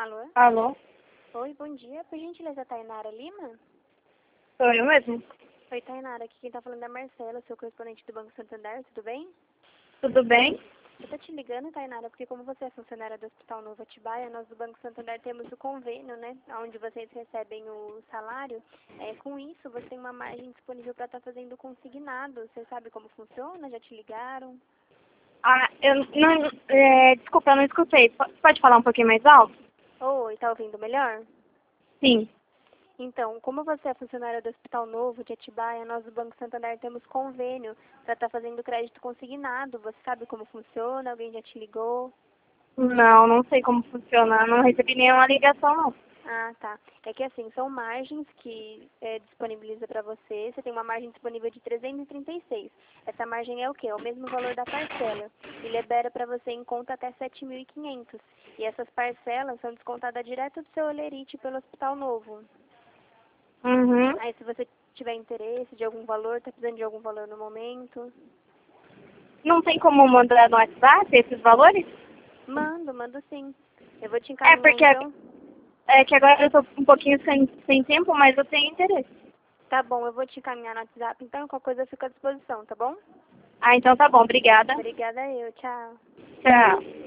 Alô? Alô? Oi, bom dia. Por gentileza, Tainara Lima? Sou eu mesmo? Oi, Tainara. Aqui quem tá falando é a Marcela, seu correspondente do Banco Santander. Tudo bem? Tudo bem? Eu tô te ligando, Tainara, porque como você é funcionária do Hospital Novo Atibaia, nós do Banco Santander temos o convênio, né? Onde vocês recebem o salário. Com isso, você tem uma margem disponível para estar fazendo consignado. Você sabe como funciona? Já te ligaram? Ah, eu não... desculpa, eu não escutei. Pode falar um pouquinho mais alto? Oi, tá ouvindo melhor? Sim. Então, como você é funcionária do Hospital Novo de Atibaia, nós do Banco Santander temos convênio para estar fazendo crédito consignado. Você sabe como funciona? Alguém já te ligou? Não sei como funciona. Não recebi nenhuma ligação, não. Ah, tá. É que assim, são margens que disponibiliza para você. Você tem uma margem disponível de 336. Essa margem é o quê? É o mesmo valor da parcela. E libera para você em conta até 7.500. E essas parcelas são descontadas direto do seu holerite pelo Hospital Novo. Uhum. Aí, se você tiver interesse de algum valor, tá precisando de algum valor no momento, Não tem como mandar no WhatsApp esses valores? mando sim. Eu vou te É, encaminhar porque então. é que agora eu tô um pouquinho sem tempo, mas eu tenho interesse. Tá bom, eu vou te encaminhar no WhatsApp, então qualquer coisa eu fico à disposição, tá bom? Ah, então tá bom. Obrigada. Obrigada eu, tchau. Tchau.